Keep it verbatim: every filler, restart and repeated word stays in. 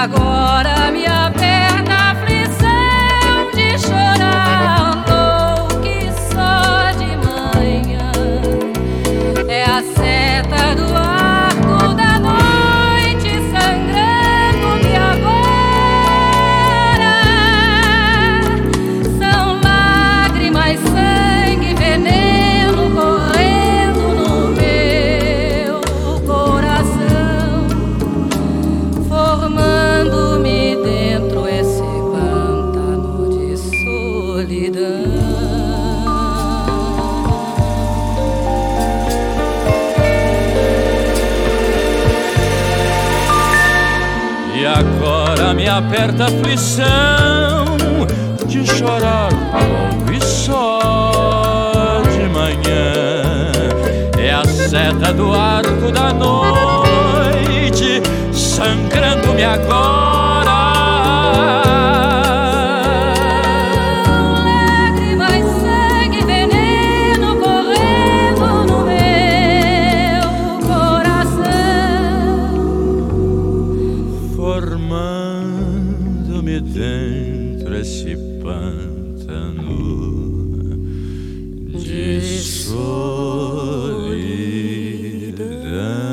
agora me aperta a aflição de chorar louco só de manhã. É a seta do arco da noite sangrando-me agora. São lágrimas, sangue, veneno correndo no meu coração, formando-me dentro esse pântano de solidão. E agora me aperta a aflição de chorar louco e só de manhã. É a seta do arco da noite sangrando-me agora. Lágrimas, sangue, veneno correndo no meu coração, formando-me dentro esse pântano de solidão.